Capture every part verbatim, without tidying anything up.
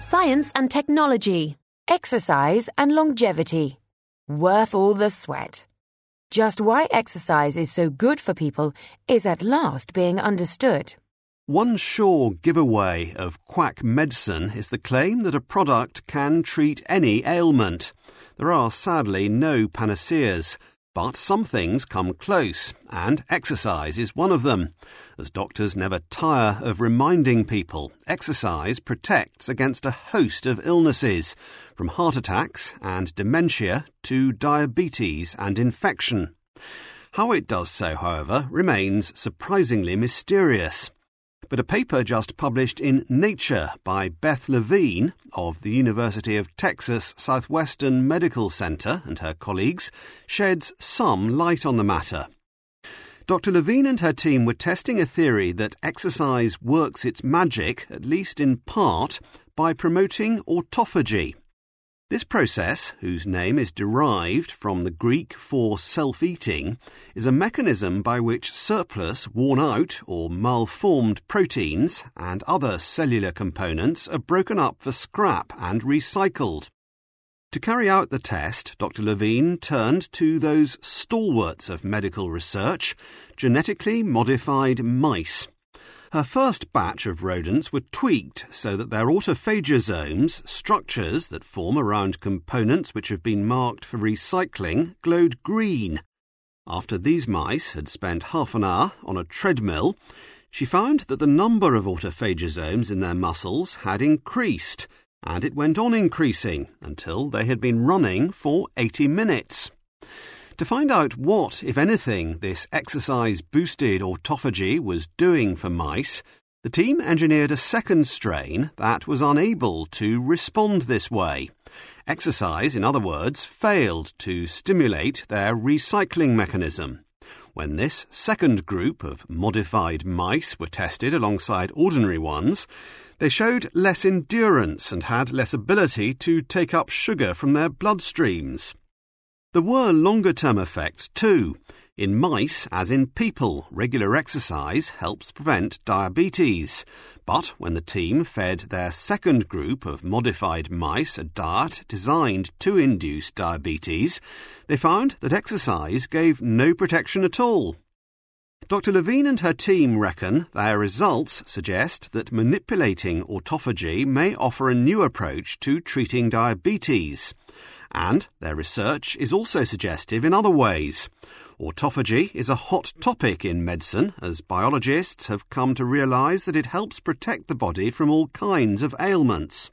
Science and technology. Exercise and longevity. Worth all the sweat. Just why exercise is so good for people is at last being understood. One sure giveaway of quack medicine is the claim that a product can treat any ailment. There are sadly no panaceas, but some things come close, and exercise is one of them. As doctors never tire of reminding people, exercise protects against a host of illnesses, from heart attacks and dementia to diabetes and infection. How it does so, however, remains surprisingly mysterious. But a paper just published in Nature by Beth Levine of the University of Texas Southwestern Medical Center and her colleagues sheds some light on the matter. Doctor Levine and her team were testing a theory that exercise works its magic, at least in part, by promoting autophagy. This process, whose name is derived from the Greek for self-eating, is a mechanism by which surplus, worn-out or malformed proteins and other cellular components are broken up for scrap and recycled. To carry out the test, Doctor Levine turned to those stalwarts of medical research, genetically modified mice. Her first batch of rodents were tweaked so that their autophagosomes, structures that form around components which have been marked for recycling, glowed green. After these mice had spent half an hour on a treadmill, she found that the number of autophagosomes in their muscles had increased, and it went on increasing until they had been running for eighty minutes. To find out what, if anything, this exercise-boosted autophagy was doing for mice, the team engineered a second strain that was unable to respond this way. Exercise, in other words, failed to stimulate their recycling mechanism. When this second group of modified mice were tested alongside ordinary ones, they showed less endurance and had less ability to take up sugar from their bloodstreams. There were longer-term effects too. In mice, as in people, regular exercise helps prevent diabetes. But when the team fed their second group of modified mice a diet designed to induce diabetes, they found that exercise gave no protection at all. Doctor Levine and her team reckon their results suggest that manipulating autophagy may offer a new approach to treating diabetes. And their research is also suggestive in other ways. Autophagy is a hot topic in medicine as biologists have come to realise that it helps protect the body from all kinds of ailments.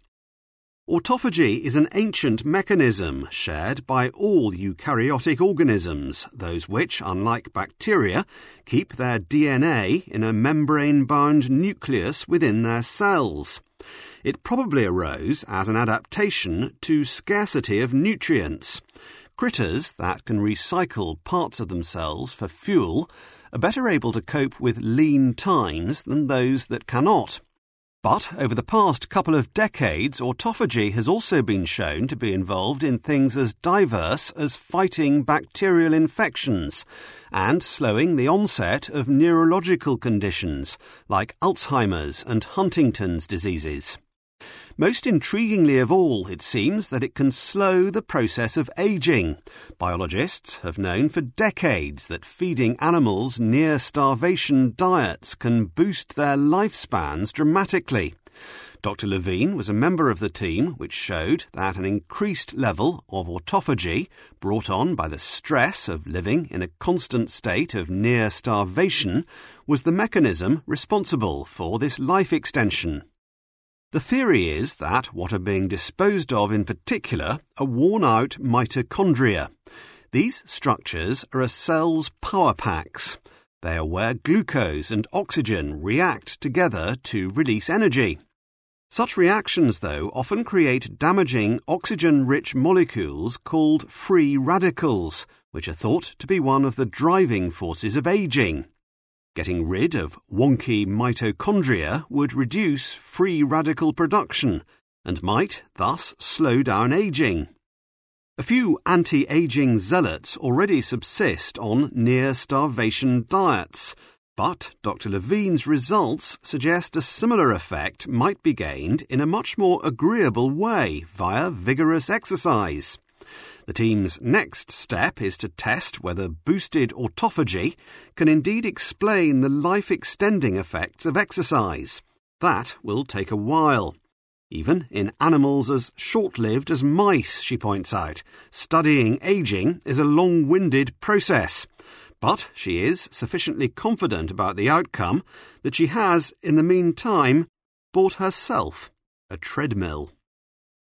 Autophagy is an ancient mechanism shared by all eukaryotic organisms, those which, unlike bacteria, keep their D N A in a membrane-bound nucleus within their cells. It probably arose as an adaptation to scarcity of nutrients. Critters that can recycle parts of themselves for fuel are better able to cope with lean times than those that cannot. But over the past couple of decades, autophagy has also been shown to be involved in things as diverse as fighting bacterial infections and slowing the onset of neurological conditions like Alzheimer's and Huntington's diseases. Most intriguingly of all, it seems that it can slow the process of aging. Biologists have known for decades that feeding animals near-starvation diets can boost their lifespans dramatically. Doctor Levine was a member of the team which showed that an increased level of autophagy, brought on by the stress of living in a constant state of near-starvation, was the mechanism responsible for this life extension. The theory is that what are being disposed of in particular are worn-out mitochondria. These structures are a cell's power packs. They are where glucose and oxygen react together to release energy. Such reactions, though, often create damaging oxygen-rich molecules called free radicals, which are thought to be one of the driving forces of aging. Getting rid of wonky mitochondria would reduce free radical production and might thus slow down aging. A few anti-aging zealots already subsist on near-starvation diets, But Doctor Levine's results suggest a similar effect might be gained in a much more agreeable way via vigorous exercise. The team's next step is to test whether boosted autophagy can indeed explain the life-extending effects of exercise. That will take a while. Even in animals as short-lived as mice, she points out, studying ageing is a long-winded process. But she is sufficiently confident about the outcome that she has, in the meantime, bought herself a treadmill.